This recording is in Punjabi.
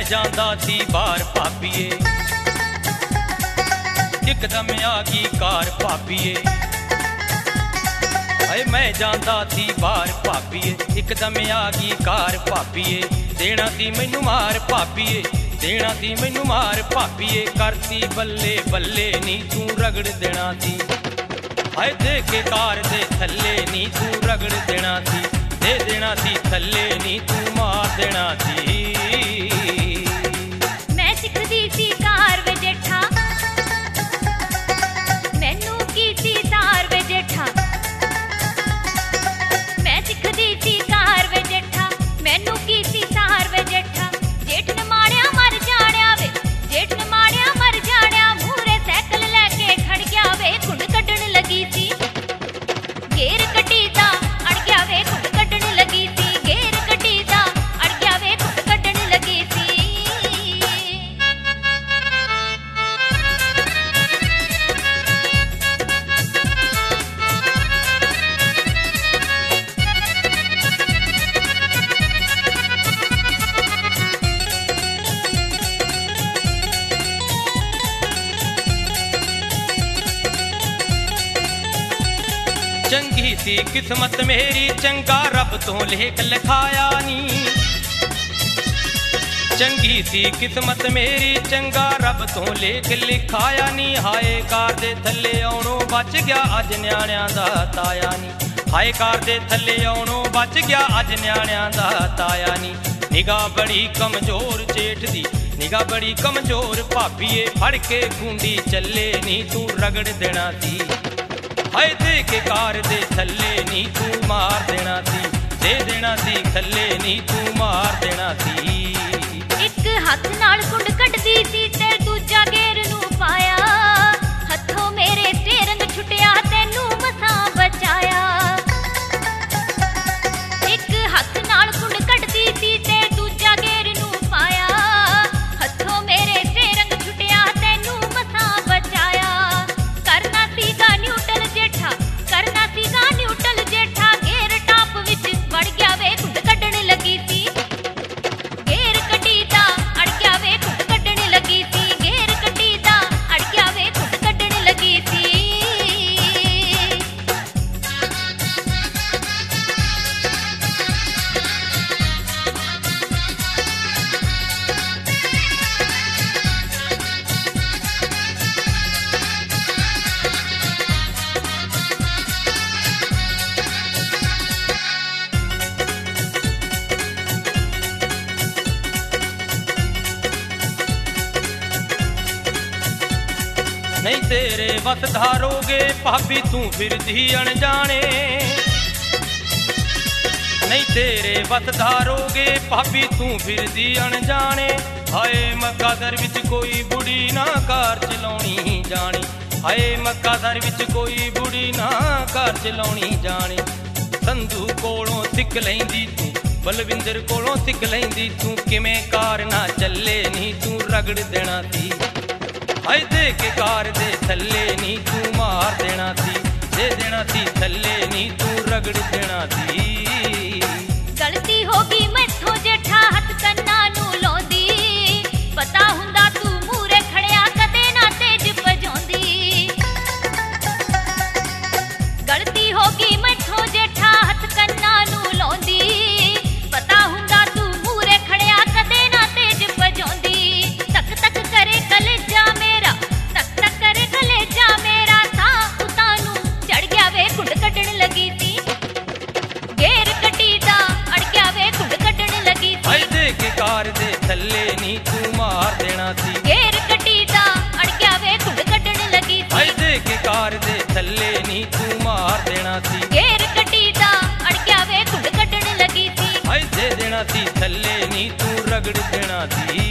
ਜਾਂਦਾ ਸੀ ਬਾਹਰ ਭਾਬੀਏ, ਇੱਕਦਮ ਆ ਗਈ ਕਾਰ ਭਾਬੀਏ। ਹਾਏ ਮੈਂ ਜਾਂਦਾ ਸੀ ਬਾਹਰ ਭਾਬੀਏ, ਇੱਕਦਮ ਆ ਗਈ ਕਾਰ ਭਾਬੀਏ। ਦੇਣਾ ਸੀ ਮੈਨੂੰ ਮਾਰ ਭਾਬੀਏ, ਦੇਣਾ ਸੀ ਮੈਨੂੰ ਮਾਰ ਭਾਬੀਏ। ਕਰਤੀ ਬੱਲੇ ਬੱਲੇ ਨੀ ਤੂੰ ਰਗੜ ਦੇਣਾ ਸੀ। ਹਾਏ ਦੇ ਕੇ ਕਾਰ ਦੇ ਥੱਲੇ ਨੀ ਤੂੰ ਰਗੜ ਦੇਣਾ ਸੀ, ਦੇ ਦੇਣਾ ਸੀ ਥੱਲੇ ਨੀ ਤੂੰ ਮਾਰ ਦੇਣਾ ਸੀ। ਮੈਂ ਸਿੱਖਦੀ ਸੀ ਕਾਰ ਵੇ ਜੇਠਾ, ਮੈਨੂੰ ਕੀਤੀ ਤਾਰ ਵੇ ਜੇਠਾ। ਮੈਂ ਸਿੱਖਦੀ ਸੀ ਕਾਰ ਵੇ ਜੇਠਾ, ਮੈਨੂੰ ਕੀਤੀ ਤਾਰ ਵੇ ਜੇਠਾ। ਜੇਠ ਨੇ ਮਾੜਿਆ ਮਰ ਜਾਣਿਆ ਵੇ, ਜੇਠ ਨੇ ਮਾੜਿਆ ਮਰ ਜਾਣਿਆ। ਮੂਹਰੇ ਸਾਈਕਲ ਲੈ ਕੇ ਖੜ ਗਿਆ ਵੇ, ਘੁੰਡ ਕੱਢਣ ਲੱਗੀ ਸੀ। ਗੇਰ ਕੱਢੀ ਦਾ ਅੜ ਗਿਆ ਵੇ, ਘੁੰਡ ਕੱਢਣ ਲੱਗੀ ਸੀ। ਗੇਰ ਕੱਢੀ ਦਾ ਅੜ ਗਿਆ ਵੇ, ਘੁੰਡ ਕੱਢਣ ਲੱਗੀ ਸੀ। ਚੰਗੀ ਸੀ ਕਿਸਮਤ ਮੇਰੀ, ਚੰਗਾ ਰੱਬ ਤੋਂ ਲੇਖ ਲਿਖਾਇਆ ਨੀ। ਚੰਗੀ ਸੀ ਕਿਸਮਤ ਮੇਰੀ, ਚੰਗਾ ਰੱਬ ਤੋਂ ਲੇਖ ਲਿਖਾਇਆ ਨੀ। ਹਾਏ ਕਾਰ ਦੇ ਥੱਲੇ ਆਉਣੋਂ ਬਚ ਗਿਆ ਅੱਜ ਨਿਆਣਿਆਂ ਦਾ ਤਾਇਆ ਨੀ। ਹਾਏ ਕਾਰ ਦੇ ਥੱਲੇ ਆਉਣੋਂ ਬਚ ਗਿਆ ਅੱਜ ਨਿਆਣਿਆਂ ਦਾ ਤਾਇਆ ਨੀ। ਨਿਗਾਹ ਬੜੀ ਕਮਜ਼ੋਰ ਜੇਠ ਦੀ, ਨਿਗਾਹ ਬੜੀ ਕਮਜ਼ੋਰ ਭਾਬੀਏ। ਫੜ ਕੇ ਖੁੰਡੀ ਚੱਲੇ ਨੀ ਤੂੰ ਰਗੜ ਦੇਣਾ ਸੀ। ਹਾਏ ਦੇ ਕੇ ਕਾਰ ਦੇ ਥੱਲੇ ਨੀ ਤੂੰ ਮਾਰ ਦੇਣਾ ਸੀ, ਦੇ ਦੇਣਾ ਸੀ ਥੱਲੇ ਨੀ ਤੂੰ ਮਾਰ ਦੇਣਾ ਸੀ। ਇੱਕ ਹੱਥ ਨਾਲ ਕੁੰਡ ਕੱਢਦੀ ਸੀ ਤੇ ਦੂਜਾ ਗੇਰ ਨੂੰ ਪਾਇਆ। ਹੱਥੋਂ ਮੇਰੇ ਸਟੀਅਰਿੰਗ ਛੁੱਟਿਆ, ਤੈਨੂੰ ਮਸਾਂ ਬਚਾਇਆ। ਇੱਕ ਹੱਥ ਨਾਲ ਕੁੰਡ ਕੱਢਦੀ ਸੀ ਤੇ ਦੂਜਾ ਗੇਰ ਨੂੰ ਪਾਇਆ। ਹੱਥੋਂ ਮੇਰੇ ਸਟੀਅਰਿੰਗ ਛੁੱਟਿਆ, ਤੈਨੂੰ ਮਸਾਂ ਬਚਾਇਆ। ਕਰਨਾ ਸੀਗਾ ਨਿਊਟਲ ਜੇਠਾ, ਕਰਨਾ ਸੀਗਾ ਨਿਊਟਲ ਜੇਠਾ। ਗੇਰ ਟਾਪ ਵਿੱਚ ਵੜ ਗਿਆ ਵੇ, ਕੁੰਡ ਕੱਢਣ ਲੱਗੀ ਸੀ। ਗੇਰ ਕੱਢੀ ਦਾ ਅੜ ਗਿਆ ਵੇ, ਕੁੰਡ ਕੱਢਣ ਲੱਗੀ ਸੀ। ਗੇਰ ਕੱਢੀ ਦਾ ਅੜ ਗਿਆ ਵੇ, ਕੁੰਡ ਕੱਢਣ ਲੱਗੀ ਸੀ। ਨਹੀਂ ਤੇਰੇ ਵਸ ਧਾਰੋਗੇ ਭਾਬੀ ਤੂੰ ਫਿਰਦੀ ਅਣਜਾਣੇ। ਨਹੀਂ ਤੇਰੇ ਵਸ ਧਾਰੋਗੇ ਭਾਬੀ ਤੂੰ ਫਿਰਦੀ ਅਣਜਾਣੇ। ਹਾਏ ਮੱਕਾਦਰ ਵਿੱਚ ਕੋਈ ਬੁੜੀ ਨਾ ਕਾਰ ਚਲਾਉਣੀ ਜਾਣੀ। ਹਾਏ ਮੱਕਾਦਰ ਵਿੱਚ ਕੋਈ ਬੁੜੀ ਨਾ ਕਾਰ ਚਲਾਉਣੀ ਜਾਣੀ। ਸੰਧੂ ਕੋਲੋਂ ਸਿੱਖ ਲੈਂਦੀ ਤੂੰ, ਬਲਵਿੰਦਰ ਕੋਲੋਂ ਸਿੱਖ ਲੈਂਦੀ ਤੂੰ। ਕਿਵੇਂ ਕਾਰ ਨਾ ਚੱਲੇ ਨੀ ਤੂੰ ਰਗੜ ਦੇਣਾ ਸੀ। ਹਾਏ ਦੇ ਕੇ ਕਾਰ ਦੇ ਥੱਲੇ ਨੀ ਤੂੰ ਮਾਰ ਦੇਣਾ ਸੀ, ਦੇ ਦੇਣਾ ਸੀ ਥੱਲੇ ਨੀ ਤੂੰ ਰਗੜ ਦੇਣਾ ਸੀ। ਗਲਤੀ ਹੋ ਗਈ ਮੈਥੋਂ ਜੇਠਾ, ਹੱਥ ਕੰਨਾਂ ਨੂੰ ਲਾਉਂਦੀ। ਪਤਾ ਹੁੰਦਾ ਤੂੰ ਮੂਹਰੇ ਖੜਿਆ, ਕਦੇ ਨਾ ਤੇਜ ਭਜਾਉਂਦੀ। ਗਲਤੀ ਹੋ ਗਈ ਮੈਥੋਂ ਜੇਠਾ, ਹੱਥ ਕੰਨਾਂ ਨੂੰ ਲਾਉਂਦੀ। ਪਤਾ ਹੁੰਦਾ ਤੂੰ ਮੂਹਰੇ ਖੜਿਆ, ਕਦੇ ਨਾ ਤੇਜ ਭਜਾਉਂਦੀ। ਤੱਕ ਤੱਕ ਕਰੇ ਕਲੇਜਾ ਮੇਰਾ, ਤੱਕ ਤੱਕ ਕਰੇ ਕਲੇਜਾ ਮੇਰਾ। ਸਾਹ ਉਤਾਂ ਨੂੰ ਚੜ ਗਿਆ ਵੇ, ਘੁੰਡ ਕੱਢਣ ਲੱਗੀ ਸੀ। ਗੇਰ ਕੱਢੀ ਦਾ ਅੜ ਗਿਆ ਵੇ, ਘੁੰਡ ਕੱਢਣ ਲੱਗੀ ਸੀ। ਹਾਏ ਦੇ ਕੇ ਕਾਰ ਦੇ ਥੱਲੇ ਨੀ ਤੂੰ ਮਾਰ ਦੇਣਾ ਸੀ। ਗੇਰ ਕੱਢੀ ਦਾ ਅੜ ਗਿਆ ਵੇ, ਘੁੰਡ ਕੱਢਣ ਲੱਗੀ ਸੀ। ਹਾਏ ਦੇ ਕੇ ਕਾਰ ਦੇ ਥੱਲੇ ਨੀ ਤੂੰ ਮਾਰ ਦੇਣਾ ਸੀ। ਗੇਰ ਕੱਢੀ ਦਾ ਅੜ ਗਿਆ ਵੇ, ਘੁੰਡ ਕੱਢਣ ਲੱਗੀ ਸੀ। ਹਾਏ ਦੇ ਦੇਣਾ ਸੀ ਥੱਲੇ ਨੀ ਤੂੰ ਰਗੜ ਦੇਣਾ ਸੀ।